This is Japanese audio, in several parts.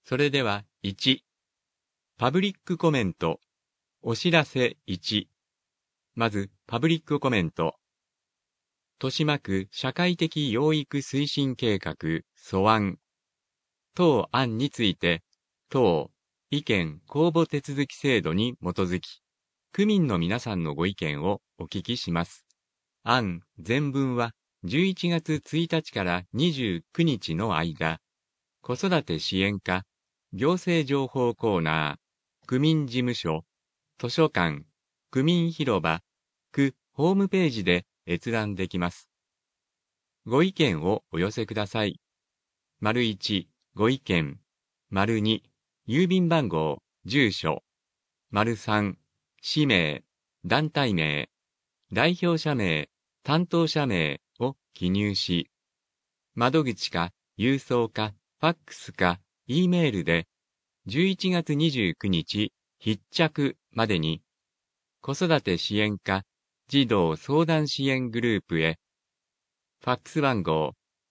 それでは1、パブリックコメント、お知らせ1。まず、パブリックコメント。豊島区社会的養育推進計画素案。当案について、当意見公募手続き制度に基づき、区民の皆さんのご意見をお聞きします。案全文は11月1日から29日の間、子育て支援課、行政情報コーナー、区民事務所、図書館、区民広場、区ホームページで閲覧できます。ご意見をお寄せください。1、ご意見。2、郵便番号、住所。3、氏名、団体名、代表者名、担当者名を記入し、窓口か、郵送か、ファックスか、Eメールで、11月29日必着までに、子育て支援課児童相談支援グループへ、ファックス番号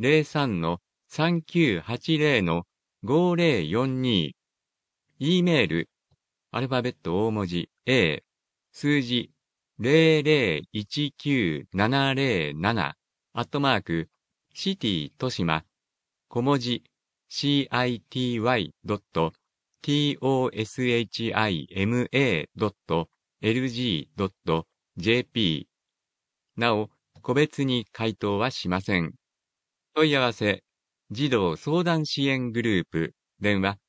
03-3980-5042、Eメール、アルファベット大文字 A、数字0019707、シティ豊島、小文字 city.toshima.lg.jp。なお、個別に回答はしません。問い合わせ、児童相談支援グループ、電話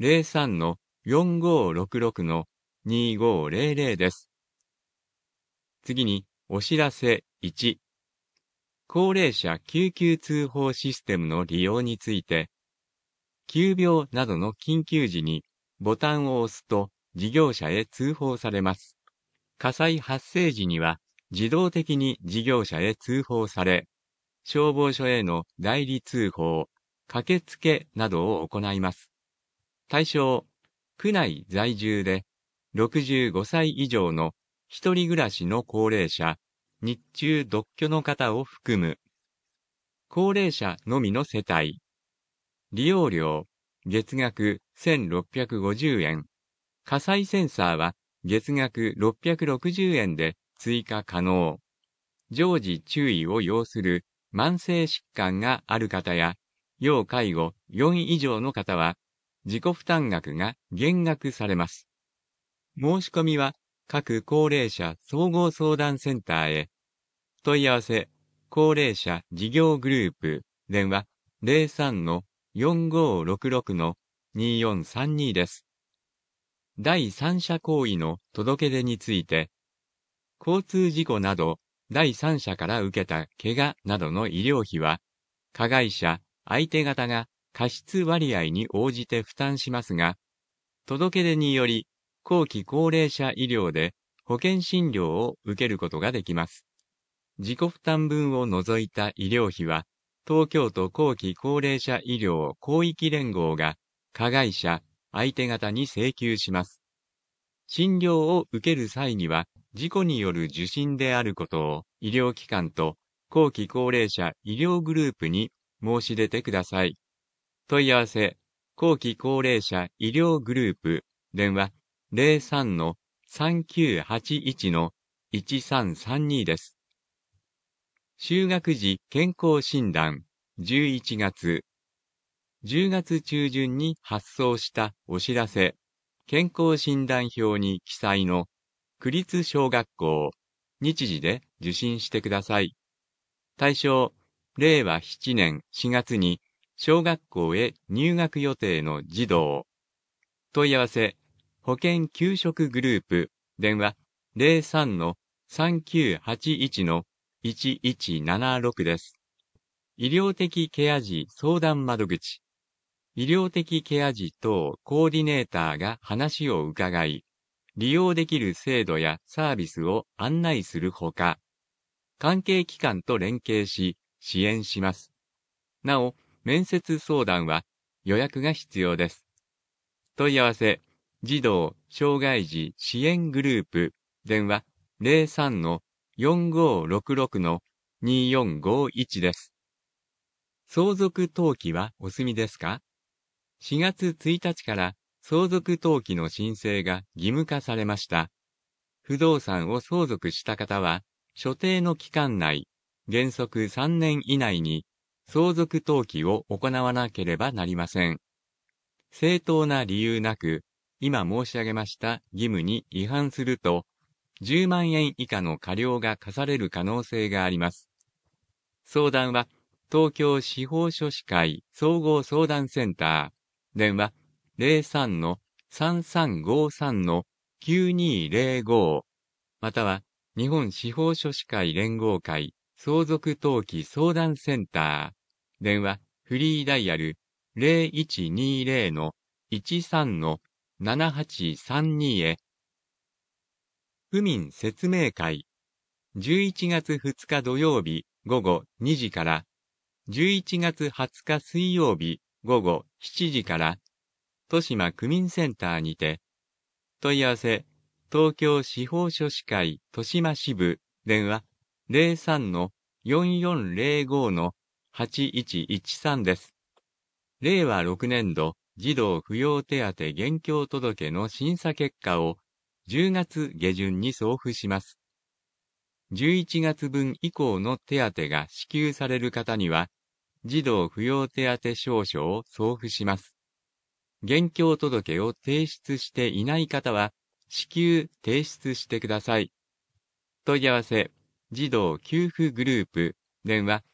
03-4566-2500です。次に、お知らせ1。高齢者救急通報システムの利用について、急病などの緊急時にボタンを押すと事業者へ通報されます。火災発生時には自動的に事業者へ通報され、消防署への代理通報、駆けつけなどを行います。対象、区内在住で65歳以上の一人暮らしの高齢者、日中独居の方を含む、高齢者のみの世帯、利用料、月額1650円。火災センサーは月額660円で追加可能。常時注意を要する慢性疾患がある方や、要介護4以上の方は、自己負担額が減額されます。申し込みは各高齢者総合相談センターへ。問い合わせ、高齢者事業グループ、電話03-4566-2432です。第三者行為の届け出について、交通事故など第三者から受けた怪我などの医療費は、加害者、相手方が過失割合に応じて負担しますが、届け出により後期高齢者医療で保険診療を受けることができます。自己負担分を除いた医療費は、東京都後期高齢者医療広域連合が加害者、相手方に請求します。診療を受ける際には、事故による受診であることを医療機関と後期高齢者医療グループに申し出てください。問い合わせ、後期高齢者医療グループ、電話03-3981-1332です。就学時健康診断11月。10月中旬に発送したお知らせ、健康診断表に記載の区立小学校、日時で受診してください。対象、令和7年4月に小学校へ入学予定の児童。問い合わせ、保健給食グループ、電話03-3981-1176です。医療的ケア児相談窓口。医療的ケア児等コーディネーターが話を伺い、利用できる制度やサービスを案内するほか、関係機関と連携し支援します。なお、面接相談は予約が必要です。問い合わせ、児童・障害児支援グループ、電話03-4566-2451です。相続登記はお済みですか？ 4月1日から相続登記の申請が義務化されました。不動産を相続した方は、所定の期間内、原則3年以内に相続登記を行わなければなりません。正当な理由なく、今申し上げました義務に違反すると、10万円以下の過料が課される可能性があります。相談は、東京司法書士会総合相談センター、電話03-3353-9205、または、日本司法書士会連合会相続登記相談センター、電話フリーダイヤル0120-13-7832へ。府民説明会、11月2日土曜日午後2時から、11月20日水曜日午後7時から、豊島区民センターにて、問い合わせ、東京司法書士会豊島支部、電話03-4405-8113です。令和6年度児童扶養手当現況届の審査結果を10月下旬に送付します。11月分以降の手当が支給される方には、児童扶養手当証書を送付します。現況届を提出していない方は、至急提出してください。問い合わせ、児童給付グループ、電話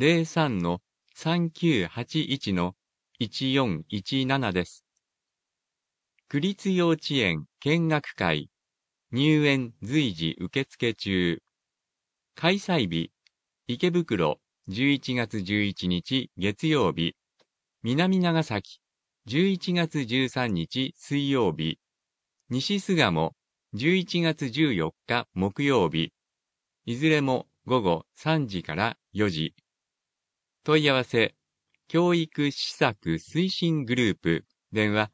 03-3981-1417です。区立幼稚園見学会、入園随時受付中。開催日、池袋11月11日月曜日、南長崎11月13日水曜日、西巣鴨11月14日木曜日、いずれも午後3時から4時。問い合わせ、教育施策推進グループ、電話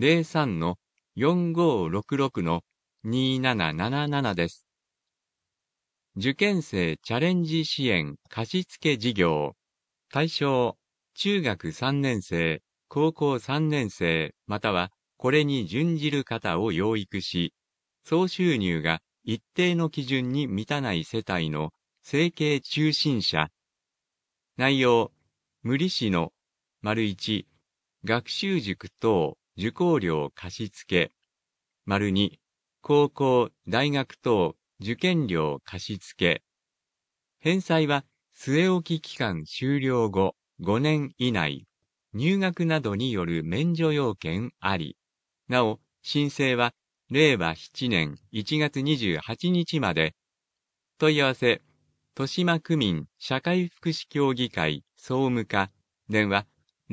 03-4566-2777です。受験生チャレンジ支援貸付事業、対象、中学3年生、高校3年生、またはこれに準じる方を養育し、総収入が一定の基準に満たない世帯の生計中心者。内容、無利子の、1、学習塾等受講料貸付、2、高校、大学等受験料貸付。返済は据え置き期間終了後5年以内、入学などによる免除要件あり。なお、申請は令和7年1月28日まで。問い合わせ、豊島区民社会福祉協議会総務課、電話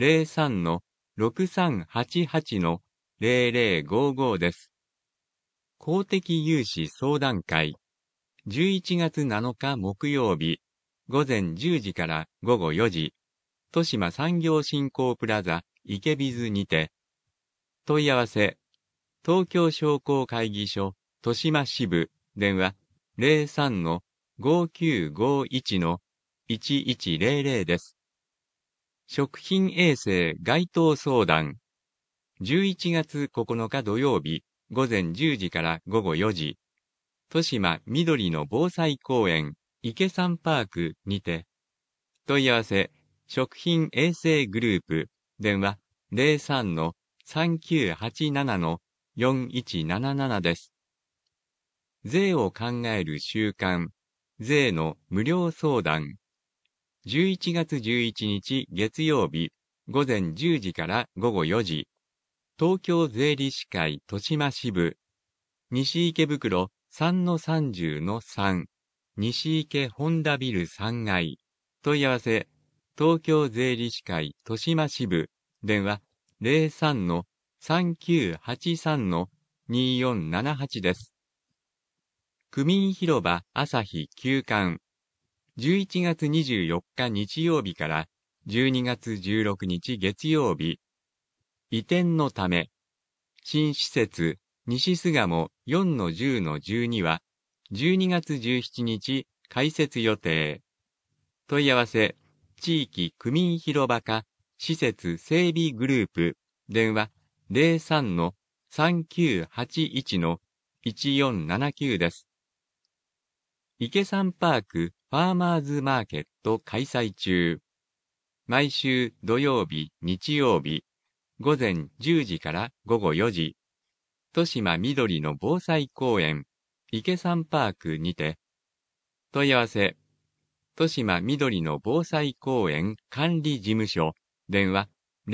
03-6388-0055です。公的融資相談会、11月7日木曜日、午前10時から午後4時、豊島産業振興プラザ池ビズにて。問い合わせ、東京商工会議所豊島支部、電話03-5951-1100です。食品衛生該当相談、11月9日土曜日、午前10時から午後4時、豊島緑の防災公園池山パークにて。問い合わせ、食品衛生グループ、電話03-3987-4177です。税を考える週間、税の無料相談、11月11日月曜日、午前10時から午後4時、東京税理士会豊島支部、西池袋 3-30-3、西池本田ビル3階。問い合わせ、東京税理士会豊島支部、電話03-3983-2478です。区民広場朝日休館、11月24日日曜日から12月16日月曜日、移転のため、新施設西巣鴨 4-10-12 は12月17日開設予定。問い合わせ、地域区民広場課施設整備グループ、 電話03-3981-1479です。池山パークファーマーズマーケット開催中。毎週土曜日、日曜日、午前10時から午後4時、豊島緑の防災公園、池山パークにて、問い合わせ、豊島緑の防災公園管理事務所、電話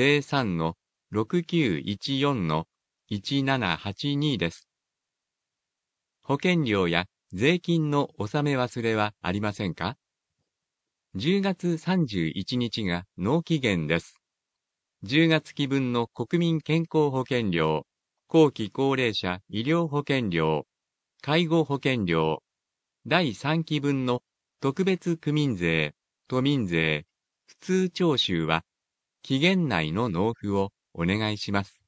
03-6914-1782です。保険料や税金の納め忘れはありませんか？ 10 月31日が納期限です。10月期分の国民健康保険料、後期高齢者医療保険料、介護保険料、第3期分の特別区民税、都民税、普通徴収は、期限内の納付をお願いします。